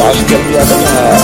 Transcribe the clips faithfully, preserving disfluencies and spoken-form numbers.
العسكرية، منها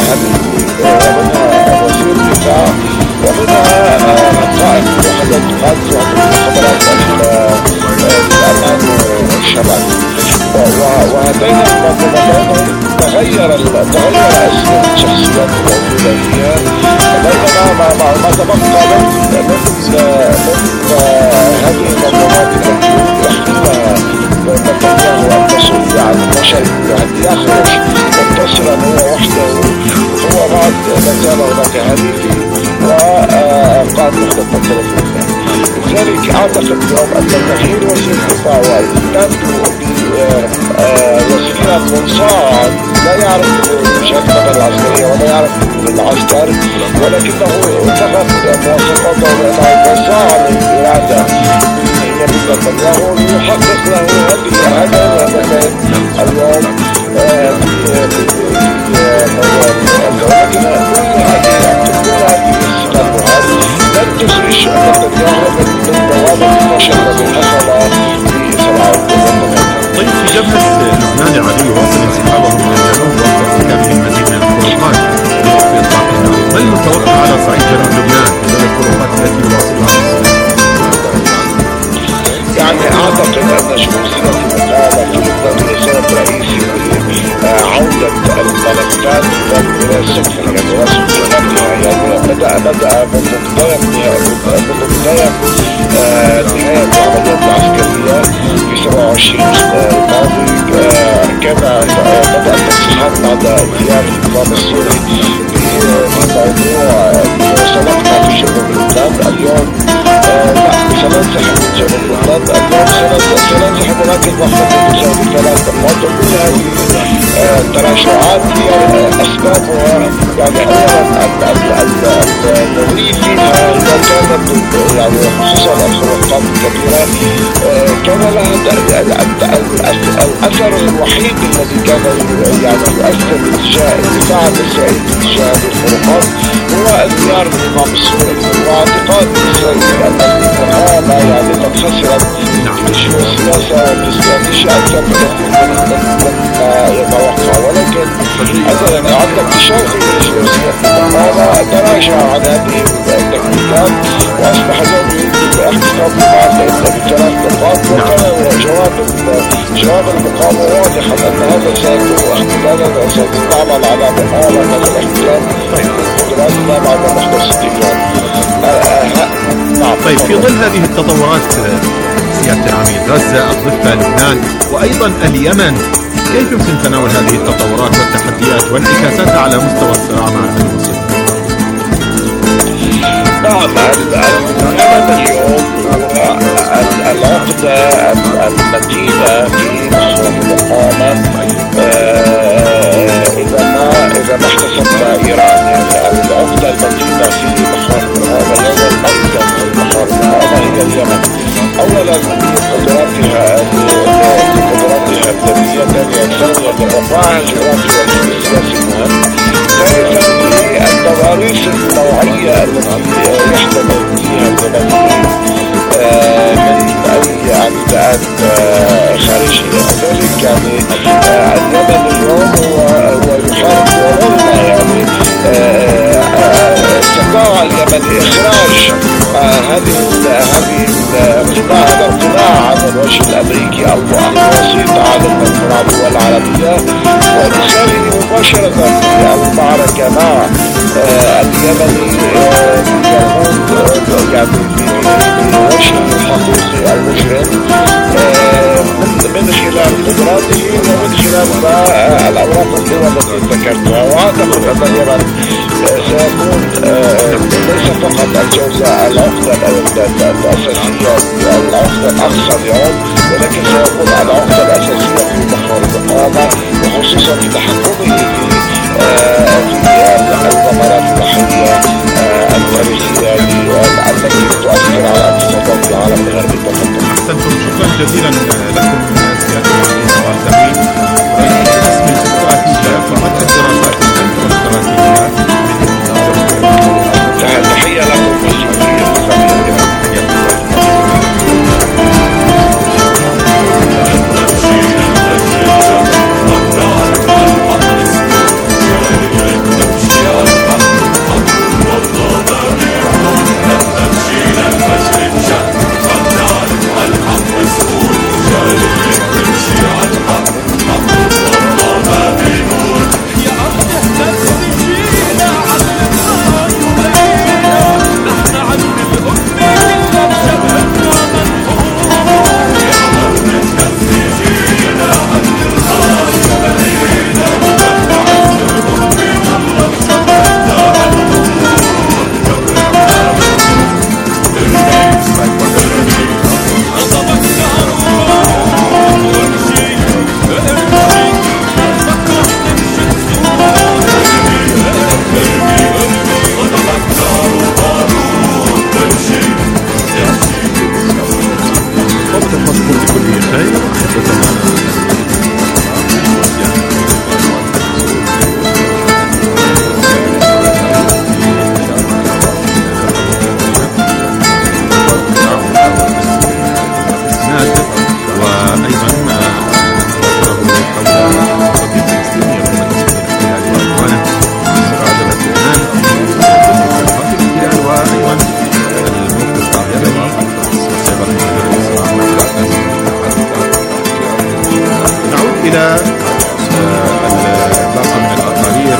ومنها وزير الدفاع، ومنها قائد وحدة تقاتل مخابرات الأمان والشباب. وهاتين المنظومتين تغير تغير اسم الشخصيات الموجودة فيها، بينما ما تبقى من من هذه المنظومات التي يحملها نتنياهو المسؤول عن المشهد الذي يخرج منتصرا هو وحده، هو بعد ما زال هناك هدفي وقائد وحدة الثلاثين. لذلك اعتقد اليوم ان تغيير وزير الدفاع والإتيان وزيرا منصاعا لا يعرف شكل العسكرية ولا يعرف العسكر، ولكنه فقط مواصفاته بأنه منصاع للإرادة يمين نتنياهو ليحقق له هذه هذا الهدفين اليوم ولكن كل هذه السيناريوهات لن تخرج نتنياهو من دوامة الفشل الذي حصل في سبعة أكتوبر. طيب في جبهة لبنان العادي واصل انسحابه من الجنوب وارتكابه المزيد من الخروقات في إطلاق النار، ما المتوقع على صعيد جنوب لبنان بسبب الخروقات التي يواصلها؟ يعني أعتقد أن شخصية المقاومة في لبنان سبب رئيسي عودة الملفات إلى السقف، يعني رسم جنبها، يعني بدأ بدأ منذ بداية منذ بداية نهاية العمليات العسكرية في سبعة وعشرين الماضي، كان بدأ الانسحاب بعد انهيار النظام السوري بموضوع سنقطع في جنوب لبنان. اليوم لا سننسحب من جنوب لبنان، اليوم سننسحب ولكن نحن بجانب ثلاث نقاط. كل هذه التراجعات هي أسبابها يعني أولا النظرية فيها إذا كانت يعني خصوصا الخروقات الكبيرة كان لها الأثر الوحيد الذي كان يعني يؤثر باتجاه الدفاع الإسرائيلي باتجاه الخروقات هو انهيار النظام السوري، واعتقاد إسرائيل أن المقاومة يعني قد خسرت في السياسة والاستراتيجية أكثر مما يتوقع، ولكن مثلا عند اكتشاف المقاومة تراجع عن هذه التكنيكات وأصبح اليوم يمكن الاحتفاظ ببعض بثلاث نقاط، وكان جواب جواب المقاومة واضحا أن هذا سيكون احتمالا سيتعمل على مقاومة الاحتلال قدراتنا بعد محدث استقرار. طيب في ظل هذه التطورات سيادة العميد، غزة، الضفة، لبنان وأيضا اليمن، كيف يمكن تناول هذه التطورات والتحديات وانعكاساتها على مستوى الصراع مع المسلمين؟ نعم، اليمن اليوم هو العقدة المتينة في مصروف المقاومة إذا ما إذا ما احتسبت إيران، يعني العقدة المتينة في مصروف المقاومة اليوم الميتة في مصروف المقاومة هي اليمن. أولا بقدراتها بقدراتها الدولية، ثانيا بالرفاعة الجغرافية والسياسي المهم، ثالثا بالتضاريس النوعية التي يحتمل فيها اليمنيين من أي عداءات خارجية. لذلك يعني اليمن اليوم هو يحارب ورغم يعني استطاع اليمن إخراج هذه هذه الامتناع الامتناع عن الوجه الأمريكي أو الوسيط على الدول العربية وإدخاله مباشرة في المعركة مع اليمني يقود يعني بوجه الحقيقي المجرم من خلال قدراته ومن خلال الأوراق القوى التي ذكرتها. وأعتقد أن اليمن سيكون ليس فقط الجوزاء العقدة الأساسية العقدة الأقصى اليوم، ولكن سيكون العقدة الأساسية في محور المقاومة، وخصوصا في تحكمه في الثمرات البحرية التاريخية التي تؤثر على اقتصادات العالم الغربي التقدم. أحسنتم، شكرا جزيلا لكم سيادة العميد والزميل رئيس قسم الاستراتيجية في مركز دراسات الأمن والاستراتيجيات. تحية لكم والسلام. إلى الباقة من التقارير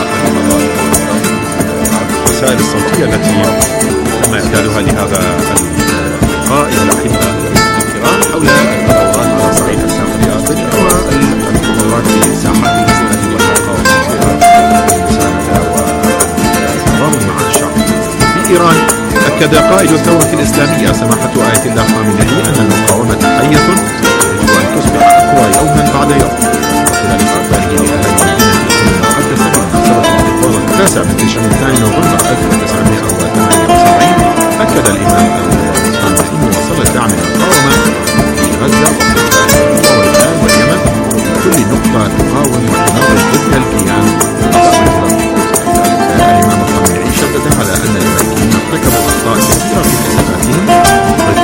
والرسائل الصوتية التي تم إعدادها لهذا اللقاء يا الأحبة الكرام حول التطورات على صعيد الساحة الرياضية والتطورات في ساحات الإسلام والمقاومة والمساندة والتضامن مع الشعب. في إيران أكد قائد الثورة الإسلامية سماحة آية الله خامنئي أن المقاومة حية يجب أن تصبح أقوى يوما بعد يوم. وخلال استقباله لأهالي المدينة المقدسة بمناسبة الاحتفال التاسع من تشرين الثاني نوفمبر ألف وتسعمائة وثمانية وسبعين أكد الإمام الخامنئي وصل دعم المقاومة في غزة ولبنان واليمن وكل نقطة تقاوم وتناضل ضد الكيان الصهيوني. الإمام الخامنئي شدد على أن الأمريكيين ارتكبوا أخطاء كثيرة في حساباتهم ضد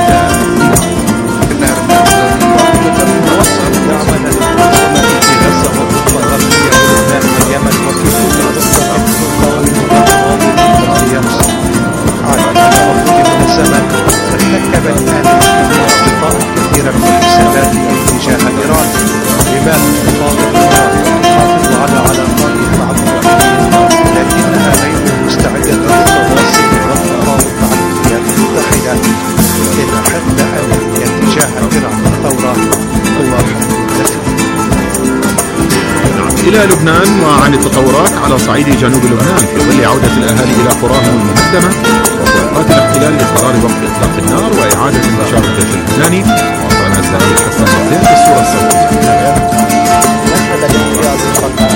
إلى لبنان وعن التطورات على صعيد جنوب لبنان في ظل عودة الأهالي إلى قراهم المهدمة وفي أوقات الاحتلال لقرار وقف إطلاق النار وإعادة انتشار الجيش اللبناني. وصلنا الزميل حسن حسين في الصورة الصوتية. نشهد الانقياد المنطقة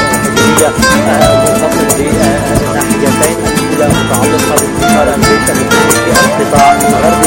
منفصل بناحيتين، الأولى متعلقة بانتشار الجيش اللبناني في القطاع الغربي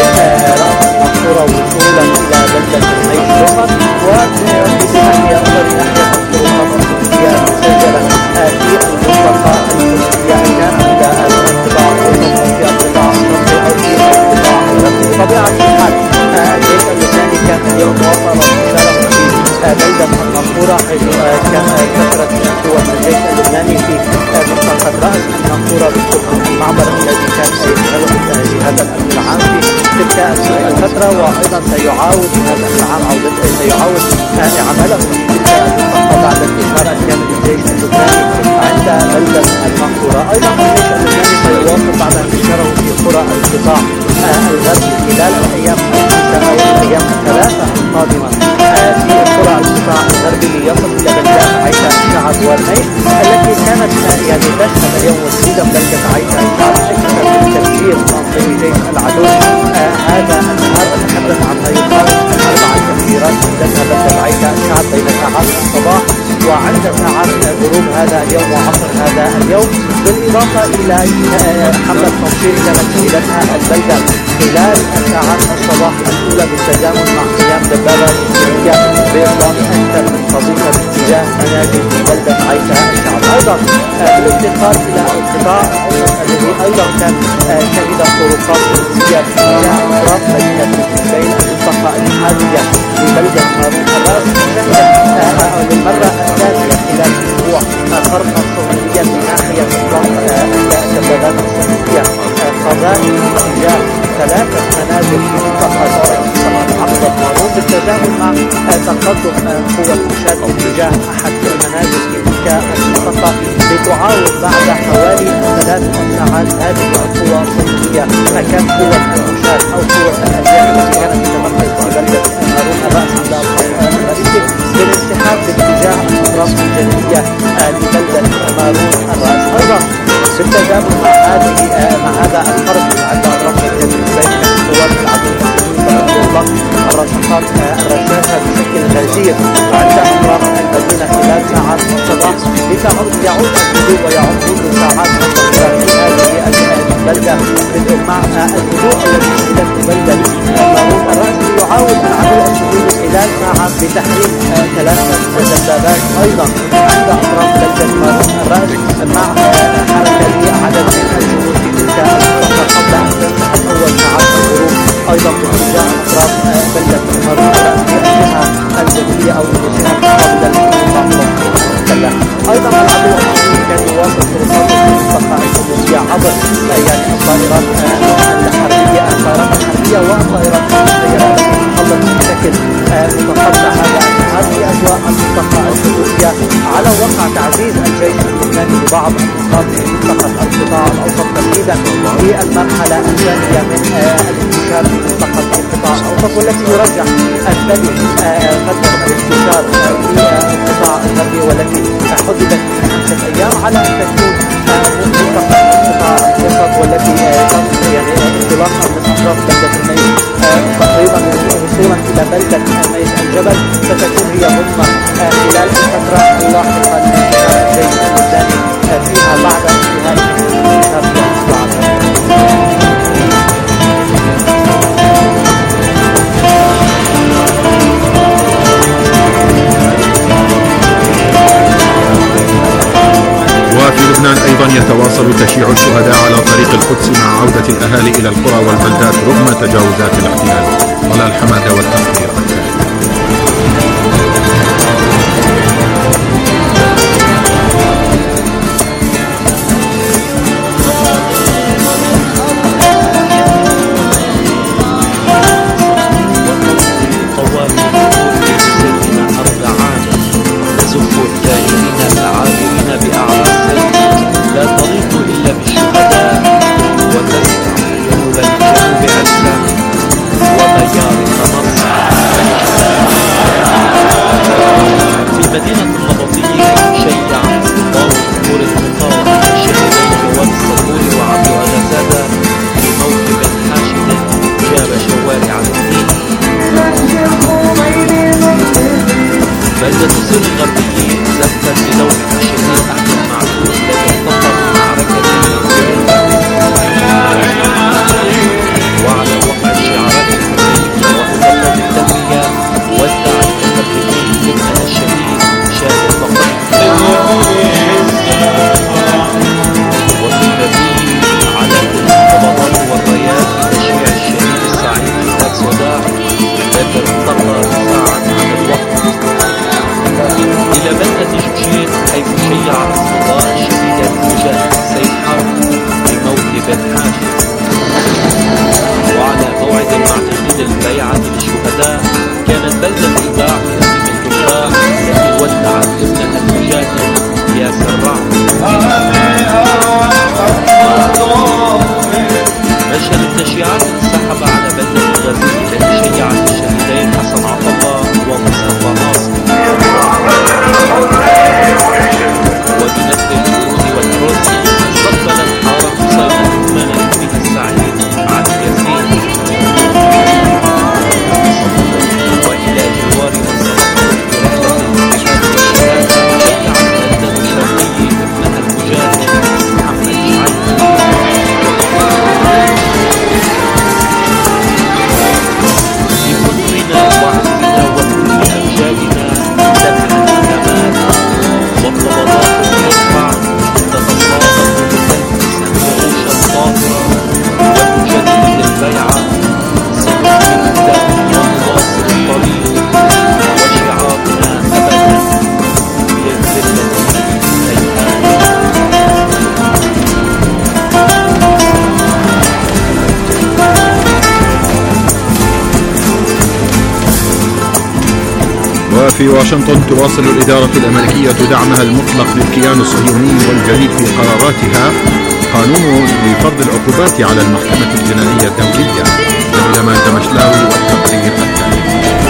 رأس المنصورة وصولا إلى بلدة العيش فقط، وفي ناحية أخرى ناحية الطرقات الصوفية المسجلة في المنطقة الصوفية أيضا عند القطاع الوسط أو في القطاع الشرقي أو في القطاع الغربي. بطبيعة الحال الجيش اللبناني كان اليوم واصل انتشاره في بلدة المنصورة، حيث كثرت قوة الجيش اللبناني في منطقة رأس المنصورة بالقرب المعبر الذي كان سيشغله جهاز الأمن العام في تلك الفترة، وأيضا سيعاود هذا العام عودة سيعاود عمله في تلك المنطقة بعد انتشار كامل الجيش اللبناني عند بلدة المنصورة. أيضا الجيش اللبناني سيواصل بعد انتشاره في قرى القطاع الغربي خلال الأيام الخمسة أو الأيام الثلاثة القادمة في قرى القطاع الغربي ليصل إلى بلدات عيشة الشعب والميل التي كانت يعني تشهد اليوم وجودا بلدة عيشة الشعب أكثر من تفجير منطقي جيش العدو هذا النهار. أتحدث عن ما يقارب أربع تفجيرات أحدثها بلدة عيشة الشعب بين ساعات الصباح وعند ساعات غروب هذا اليوم وعصر هذا اليوم، بالإضافة إلى حملة تنصير كانت شهدتها البلدة خلال ساعات الصباح الأولى بالتزامن مع قيام دبابة إسرائيلية بإطلاق أكثر من قذيفة باتجاه منازل في بلدة عيشة الشعب. أيضا بالافتقار إلى القطاع الأوسط الذي أيضا كان شهد طرقات بوليسية باتجاه أطراف مدينة الحسين المنطقة الحالية ببلدة هارون الراس، شهدت للمرة الثانية خلال أسبوع فرقا صهيونيا من ناحية إطلاق الدبابات الصهيونية قذائف باتجاه ثلاثة منازل في منطقة محافظة هارون بالتزامن مع تقدم قوة مشاة باتجاه أحد المنازل في تلك المنطقة لتعاود بعد حوالي ثلاث ساعات هذه القوة الصهيونية مكان قوة مشاة أو قوة الألياف التي كانت تتمركز في بلدة هارون الرأس عند الخط الرئيسي بالانسحاب باتجاه الأطراف الجنوبية لبلدة هارون الرأس. أيضا بالتزامن مع هذه مع هذا الحرب عند الأطراف الجنوبية بين قوات العدو بإطلاق الرشاشات الرشاشة بشكل غزير عند أطراف المدينة خلال ساعات الصباح لتعود يعود الهدوء ويعود منذ ساعات متأخرة في هذه البلدة مع الهدوء الذي شهدته بلدة هارون الرأس. يعاود العدو السوري خلال ساعات بتحريك ثلاثة دبابات أيضا عند أطراف بلدة هارون الرأس مع حركة عدد من الجنود في تلك المنطقة قبل أن تنتهي أول ساعات الغروب أيضا باتجاه أطراف بلدة هارون الرأس بأسلحة الجنوبية أو الجنود قبل المنطقة. أيضا العدو السوري كان يواصل طرقات المنطقة الجنوبية عبر يعني الطائرات الحربية الطائرات الحربية والطائرات المسيرة التي تحلق بشكل متقطع هذا النهار في أجواء تعزيز الجيش اللبناني ببعض النقاط في منطقة القطاع الأوسط تمهيدا للمرحلة الثانية من الانتشار في منطقة القطاع الأوسط، والتي يرجح أن تلي فترة الانتشار في القطاع الغربي والتي حددت من خمسة أيام على أن تكون منطقة القطاع الأوسط، والتي يعني انطلاقا من أطراف بلدة الميس تقريبا وصولا إلى بلدة ميس الجبل ستكون هي ضمن خلال الفترة اللاحقة لانتشار الجيش اللبناني فيها بعد انتهاء الانتشار في القطاع وفي لبنان أيضا يتواصل تشييع الشهداء على طريق القدس مع عودة الأهالي إلى القرى والبلدات رغم تجاوزات الاحتلال. طلال حمادة والتقرير التالي. في واشنطن تواصل الإدارة الأمريكية دعمها المطلق للكيان الصهيوني والجديد في قراراتها قانون لفرض العقوبات على المحكمة الجنائية الدولية. جميل دمشلاوي والتقرير التالي.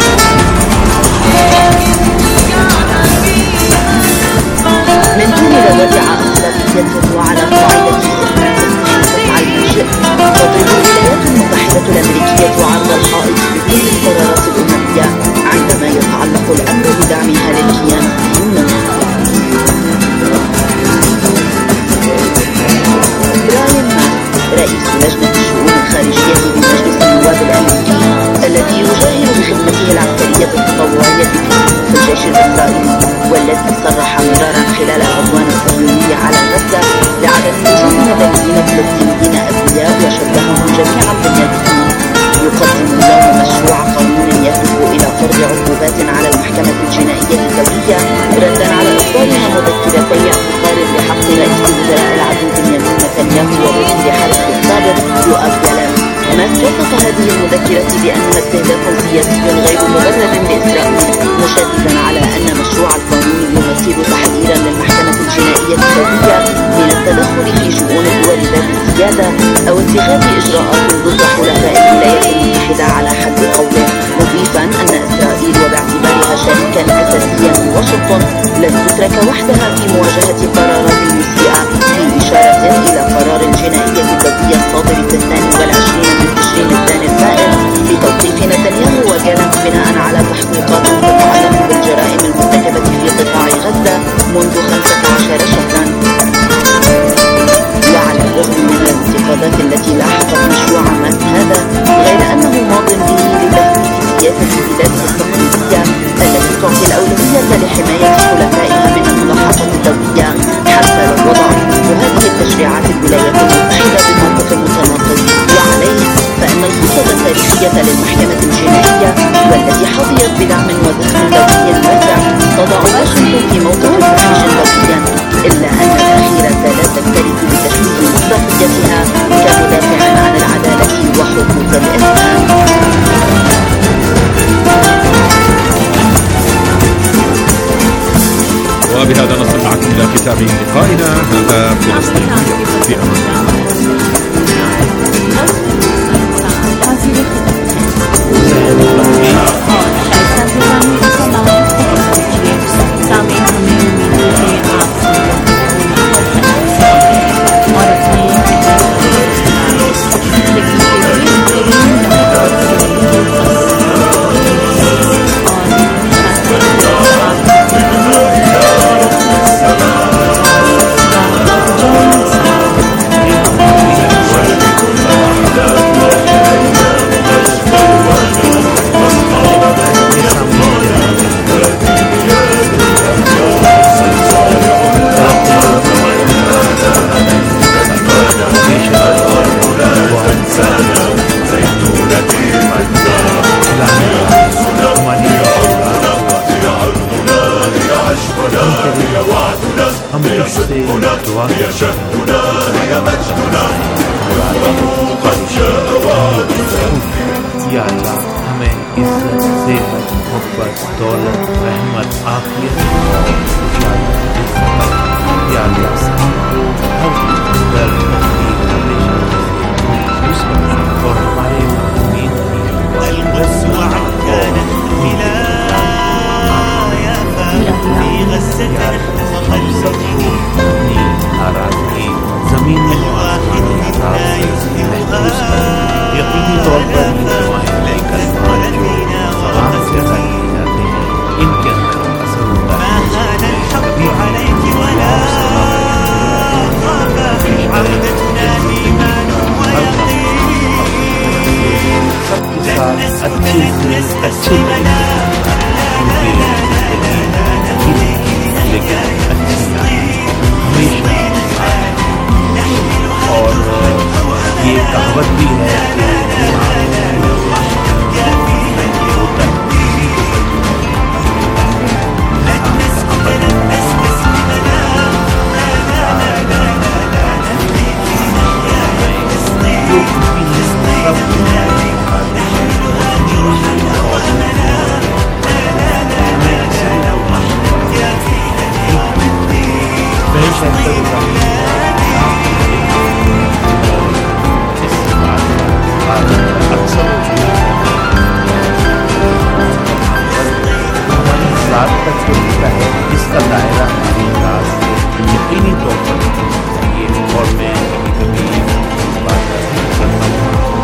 من دون وضع أسبابية وعلى قاعدة استثناء المنشئ تضرب الولايات المتحدة الأمريكية عرض الحائط بكل القرارات الأممية عندما يتعلق الأمر بدعمها للكيان الصهيوني. براين ماك رئيس لجنة الشؤون الخارجية بمجلس النواب الأمريكي الذي يجاهر المذكرة بأنها استهداف سياسي غير مبرر لإسرائيل، مشددا على أن مشروع القانون يمثل تحذيرا للمحكمة الجنائية الدولية من التدخل في شؤون الدول ذات السيادة أو اتخاذ إجراءات ضد حلفاء الولايات المتحدة على حد قوله، مضيفا أن إسرائيل وباعتبارها شريكا أساسيا لواشنطن لن تترك وحدها في مواجهة قرارات المسيئة، في إشارة إلى قرار الجنائية الدولية الصادر في الثاني والعشرين من تشرين الثاني الفائت لتوقيف نتنياهو وجالنت بناء على تحقيقات تتعلق بالجرائم المرتكبة في قطاع غزة منذ خمسة عشر شهرا. وعلى الرغم من الانتقادات التي لاحقت مشروع ماس هذا، غير أنه ماض به لتثبيت سياسة بلاده التقليدية التي تعطي الأولوية لحماية حلفائها من الملاحقة الدولية حتى لو وضع هذه التشريعات الولايات المتحدة بموقف متناقض. وعليه فإن الخطة التاريخية للمحكمة الجنائية والتي حظيت بدعم وزخم دولي واسع تضع واشنطن في موقف محرج دوليا، إلا أن الأخيرة لا تكترث بتشويه مصداقيتها كمدافع عن العدالة وحقوق الإنسان. وبهذا نصل معكم إلى ختام لقائنا هذا فلسطين في أمان या अल्लाह हमें इज्जत, सेहत, मोहब्बत, दौलत, रहमत, आफियत या अल्लाह हर दर्द, तकलीफ, परेशानी और हमारे उम्मीद की जमीन में यकीनी तौर पर लेकर सवाल से अदा किए जाते हैं, इनके अंदर असर होता है। सबके साथ अच्छे से अच्छे लेकिन अच्छी हमेशा और ये कहावत भी है कि इसका दायरा हमारी राज से यकीनी तौर पर चाहिए। और मैं कभी कभी इस बात का करता हूँ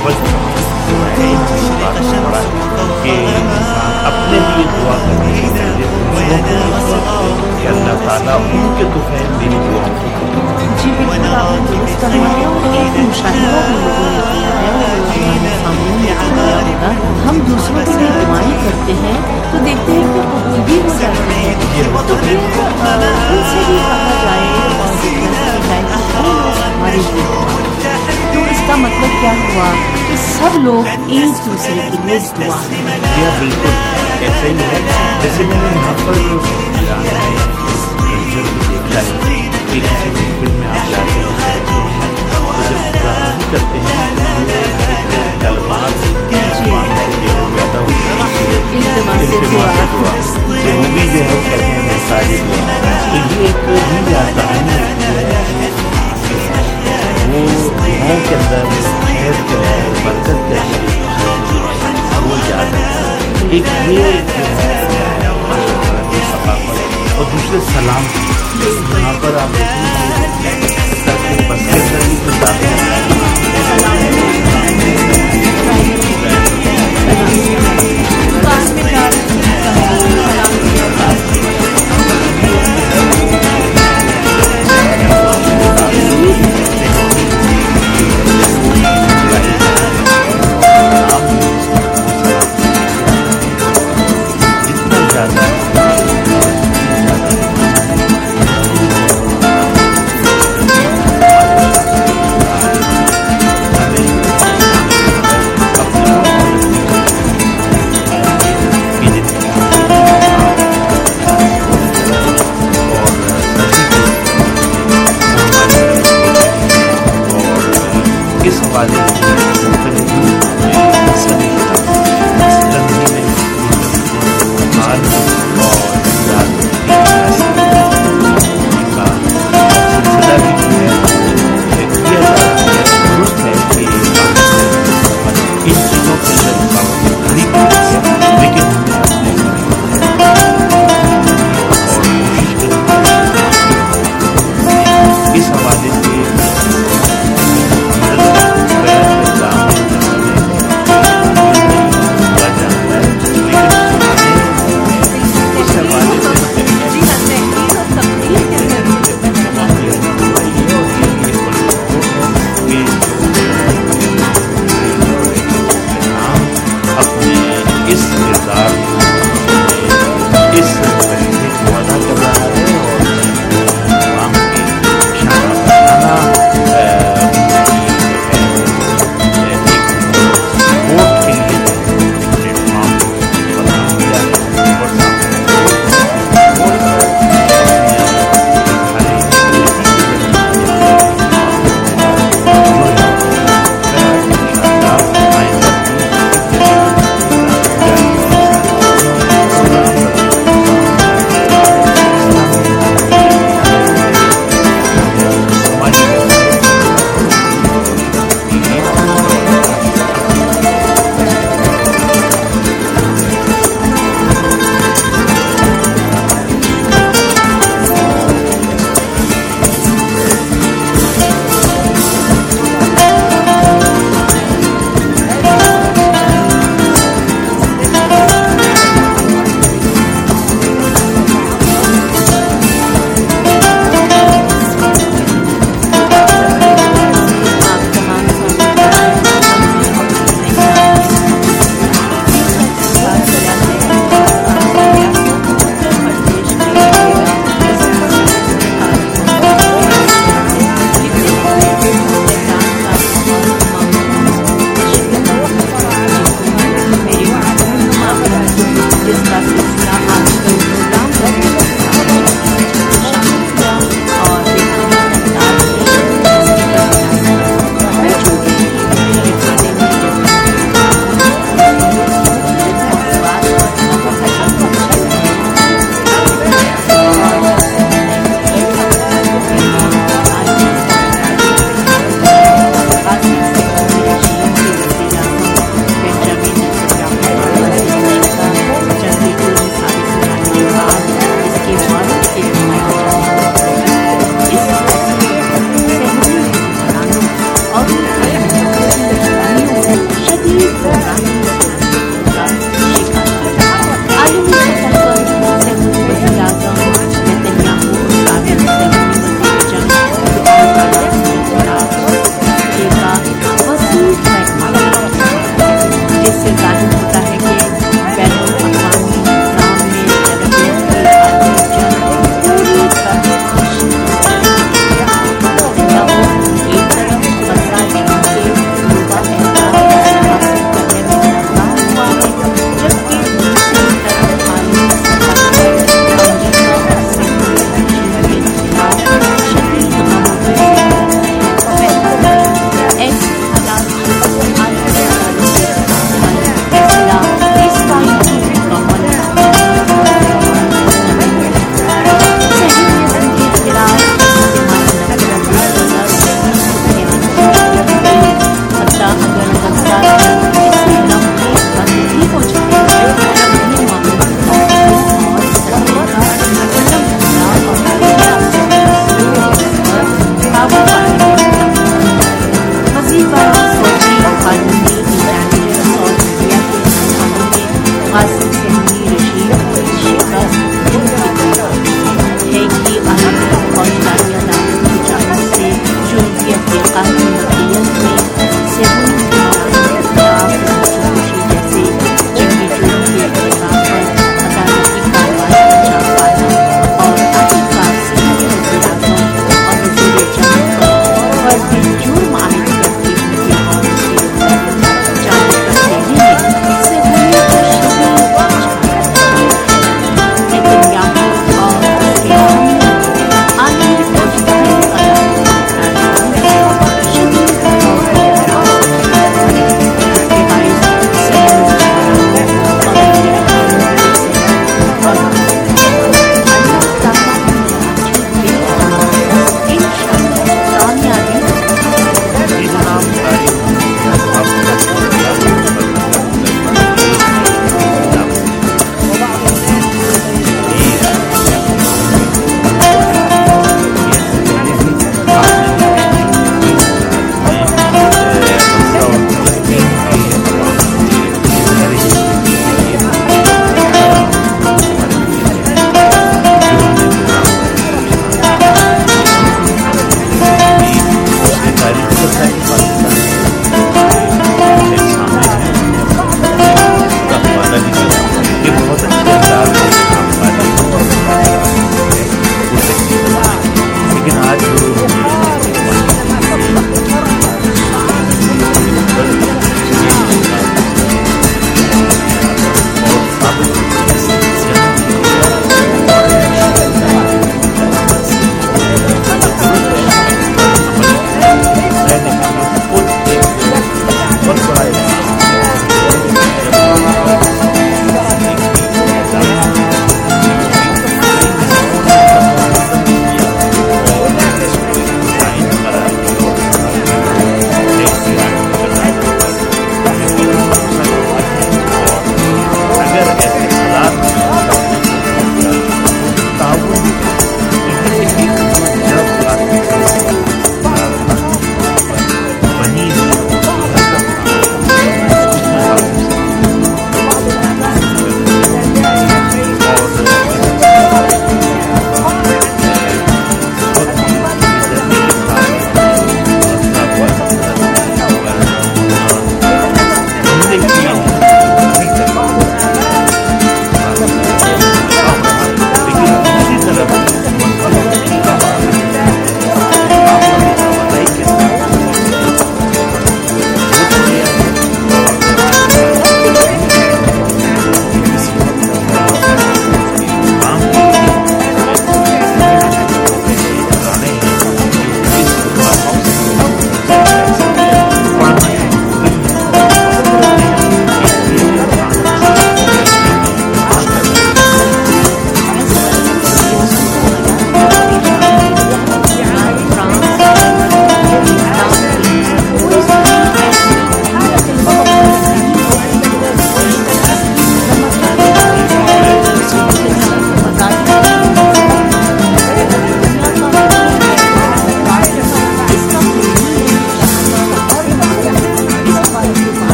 कि अपने लिए दुआ करने से पहले कि अल्लाह ताला उनके तुफैल मेरी दुआ को जी बिल्कुल आपने दुरुस्त फरमाया। एक मुशाहिदा हम लोगों ने किया है और हमारे सामने किया होगा। हम दूसरों के लिए दुआएं करते हैं तो देखते हैं कि कबूल भी हो जाती है, तो फिर उनसे भी कहा जाए और जाए हमारे लिए। तो इसका मतलब क्या हुआ कि सब लोग एक दूसरे के लिए दुआ करें। बिल्कुल ऐसे ही है। जैसे मैंने यहाँ पर देखा है कि फिल्म में आप जाते हैं तो जब करते हैं इल्तिमास हुआ कि वो भी जो है कहते हैं मैं साजिद हुआ। तो ये एक ही कहानी वो दुआओं के अंदर खैर के अंदर बरकत के अंदर वो याद है। एक ये जो है सकाफत और दूसरे सलाम यहाँ पर आप देखेंगे बस के अंदर भी कुछ رژیم شکست है कि अरब और इरानिया नाम की जान से जनूबी अफ्रीका की मदीयत में सेबुल जैसे जंगी जुर्म के इल्जाम पर अदालती कार्रवाई अंजाम पाना और अफ्रीका सीनियर वज़ीर-ए-आज़म और वज़ीर-ए-जंग पर फर्जी जुर्म आयद करती हुई जारी कर देने में सेबुल को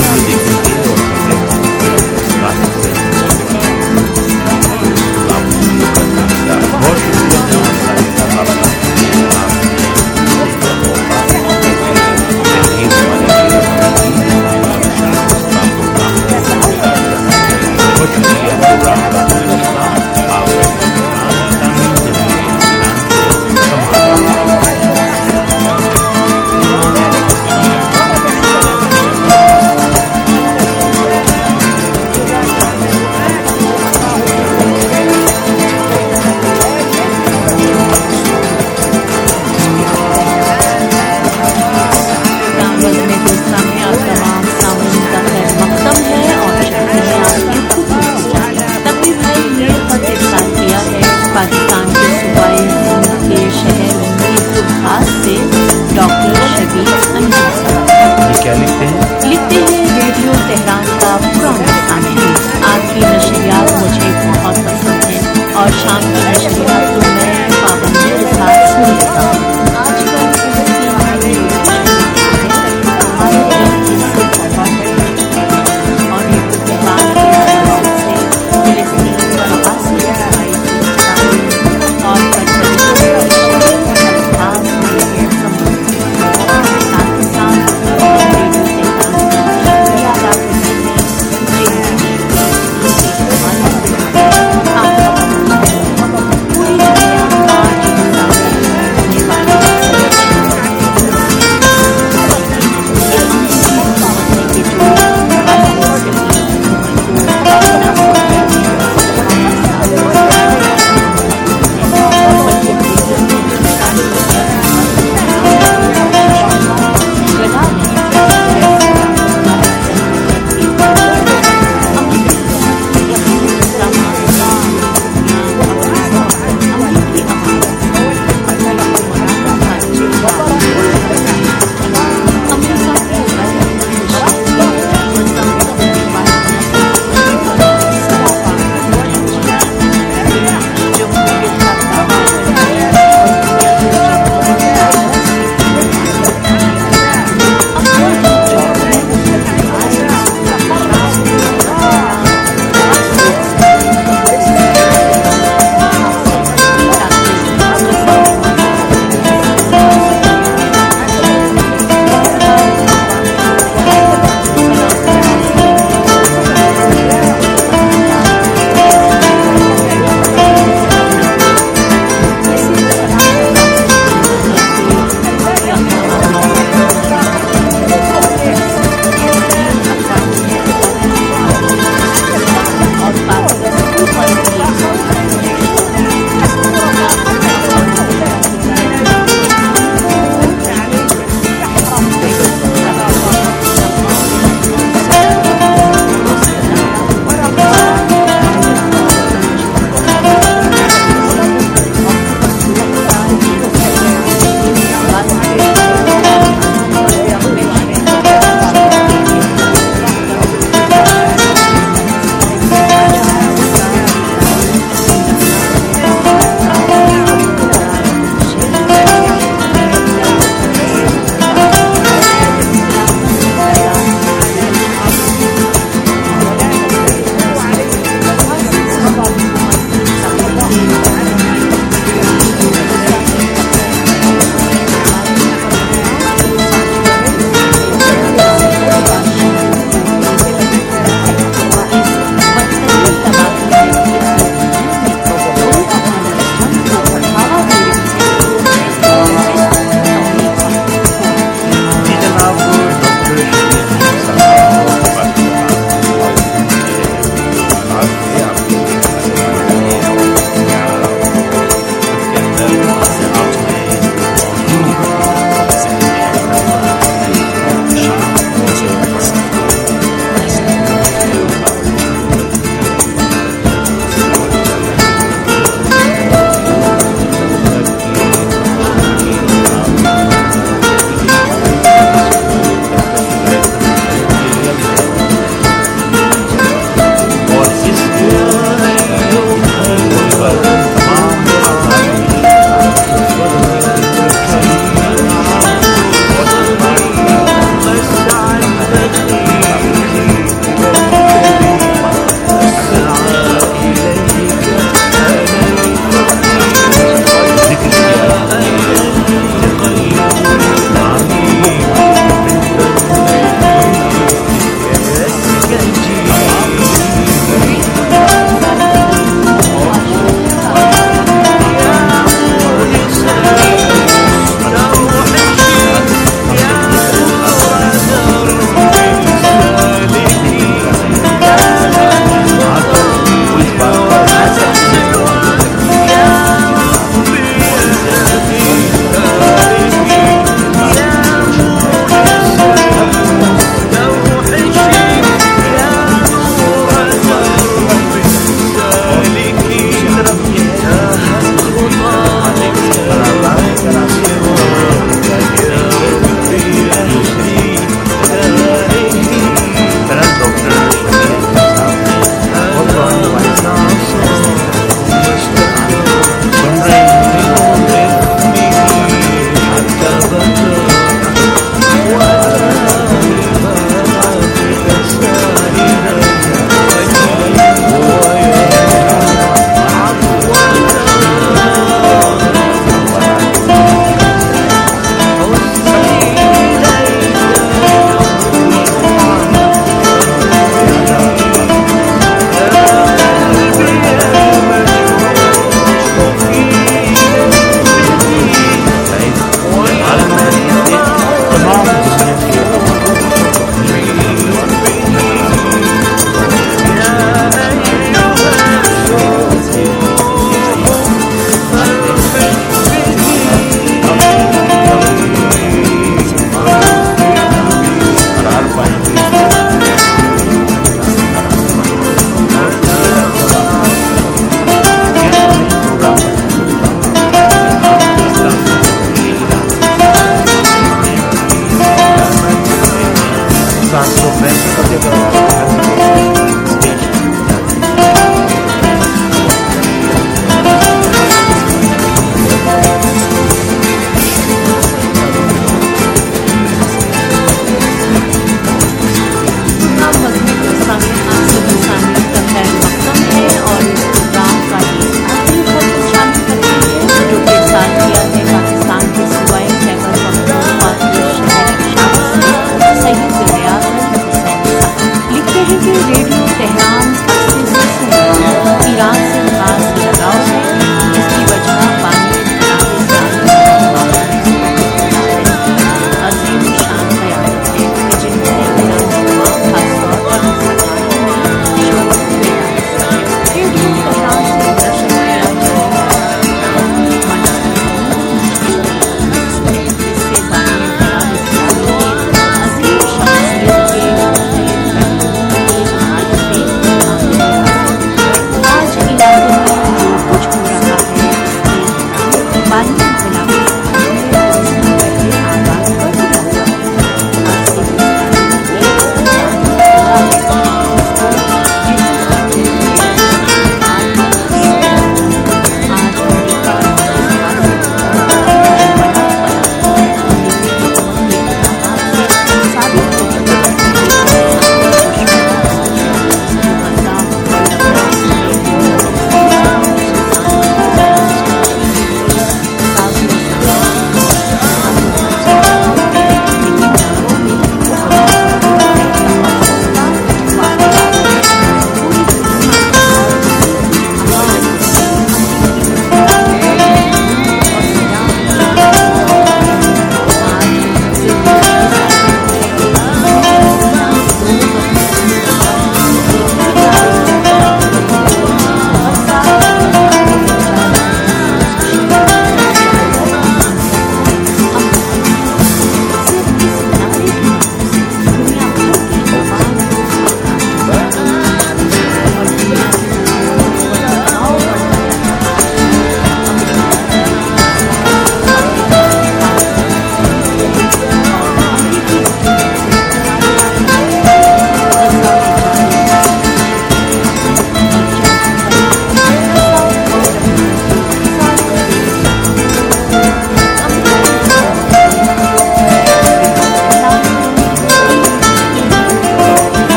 उसको देखेंगे और बहुत शुक्रिया जवान साहब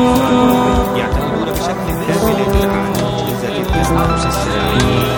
يعتمدون بشكل كامل على أجهزة التنفس السريع.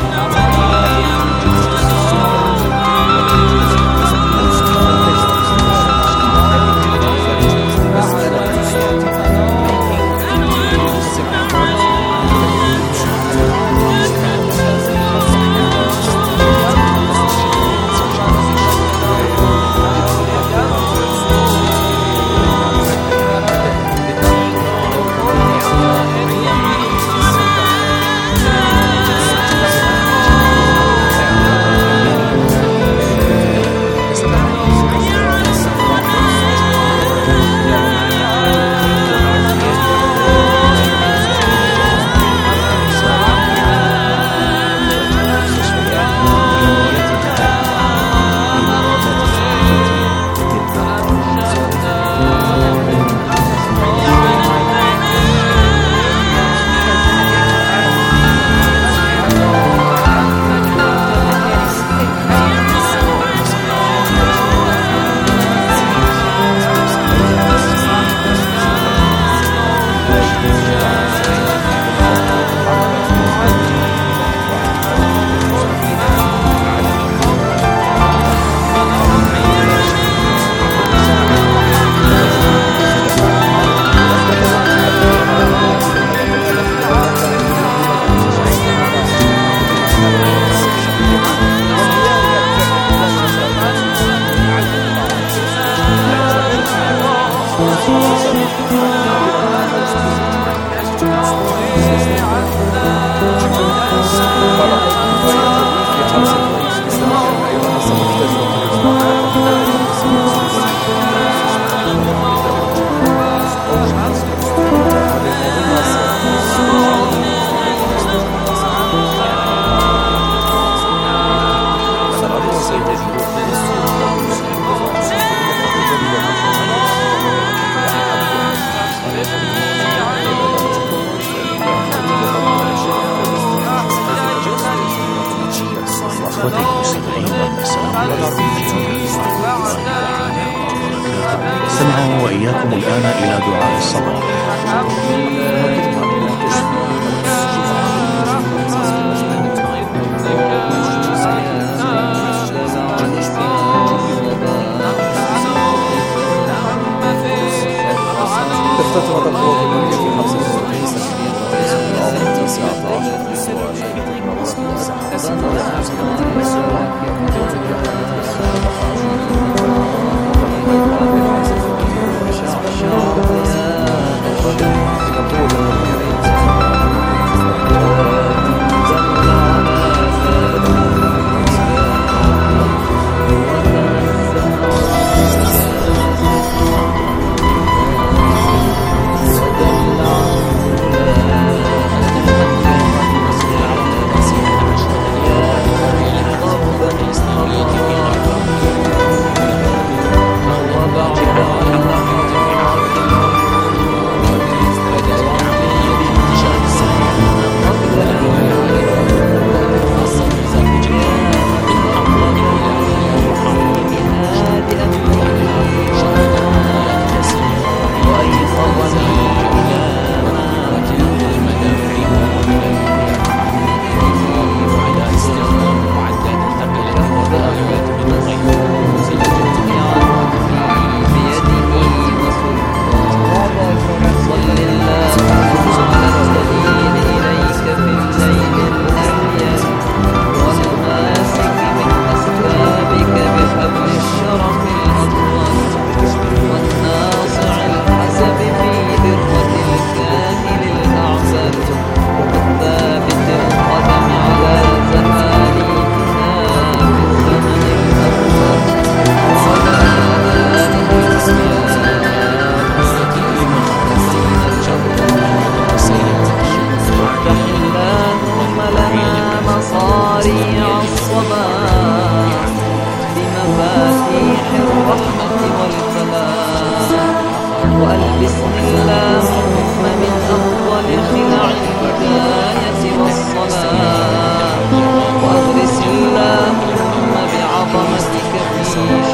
استمعوا وإياكم الآن إلى دعاء الصباح.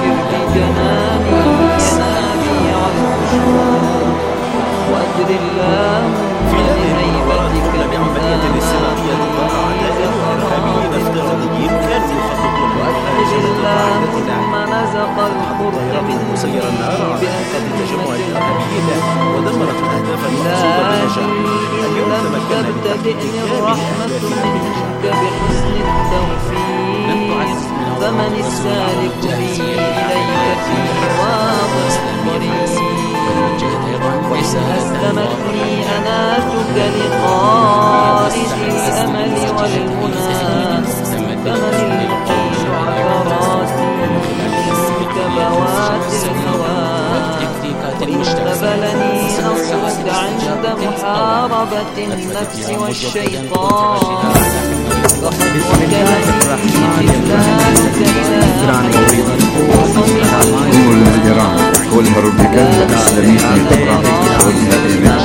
لله طائرة مسيرة النار على خطة التجمع الإرهابي له ودمرت الأهداف المقصودة بالنجاح. اليوم تمكنا من تحقيق كامل أهدافنا بالنجاح. فمن السالك بي إليك فيه واضح وإن أسلمتني أناتك لخالد الأمل والمنى فمن القيل عثراتي منك بوات الهوى وإن بلني نصرك عند محاربة النفس والشيطان بسم الله الرحمن الرحيم. كل إيران كلها ربكان إسلامية طبعا كلها إيمان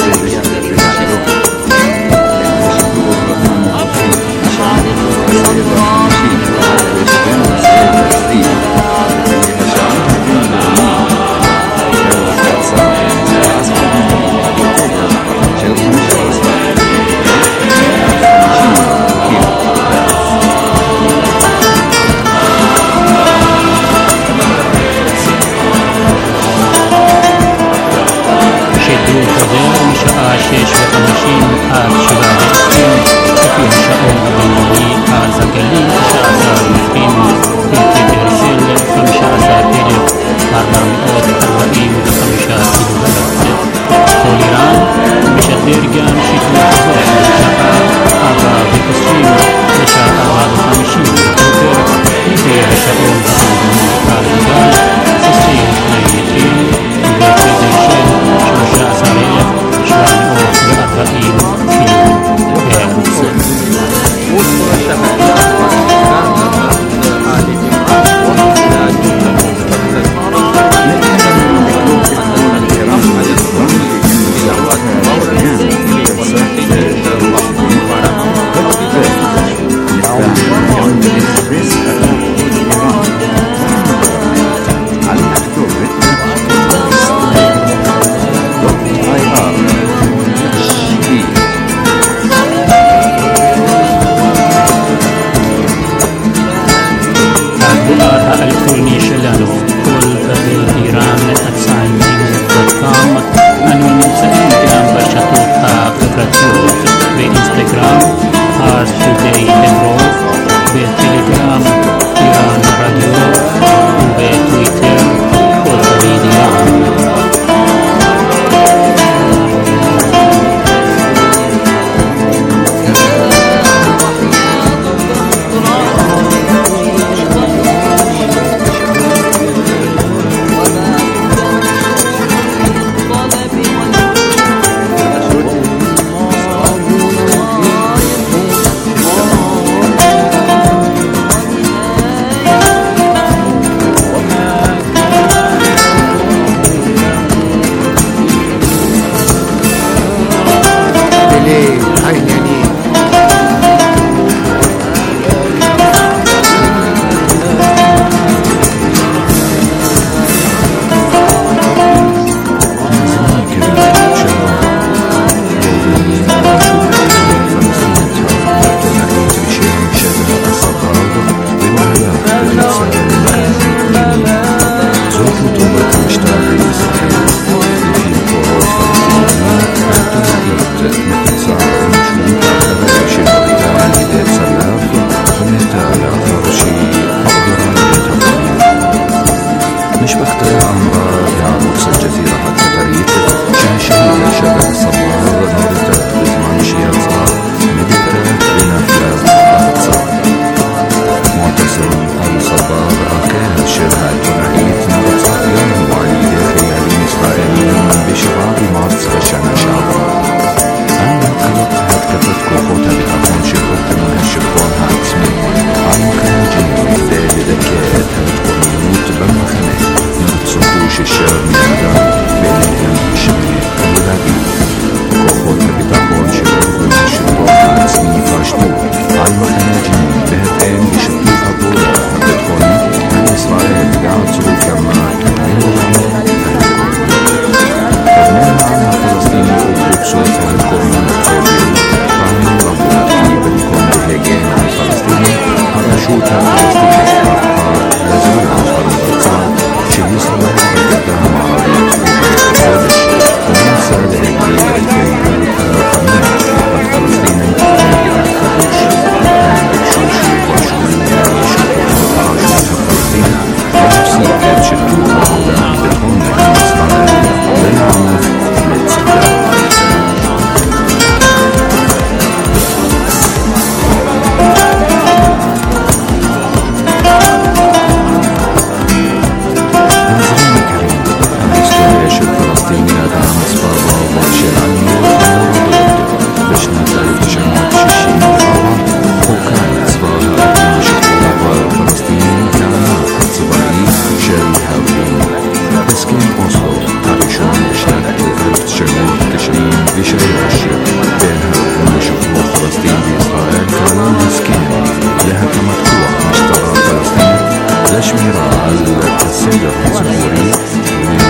شش وخمسين آل شباب الصين وفيها شؤون بيني آل زقلي خمسة عشر مسكين في تدرسل خمسة عشر ألف أربعمائة وأربعين وخمسة كيلو بلد طوليران مشدير جان شكل حضور شقا أبا بكسين مشا أربعة وخمسين وكوكر فيها شؤون بيني آل زقال ستين اثنين بتدرسل خمسة عشر ألف بأربعين كيلو بيروت. وصل الشماليات وإعلان آل عمران واحتلال متمدد لكن المملوك الأول الكرام على الظلم إلى وقت مورد وسائل الضغط المباركة الإلكتروني شلانو كل قبل إيران أتساين دوت كوم أنو نمسكين كلام برشاتوها فكرتيوت بإنستغرام آرس توداي نبروف بتليجرام إيران راديو وبتويتر كل قبل إيران. اسكان أوسلو تعيشون بسنة ألف وتسعمائة وواحد وتسعين بشهر عشرة بينها وبين شكوك فلسطين بإسرائيل كان اسكان لها كمدفوع مشترى فلسطين لشميرة على السير الزهوري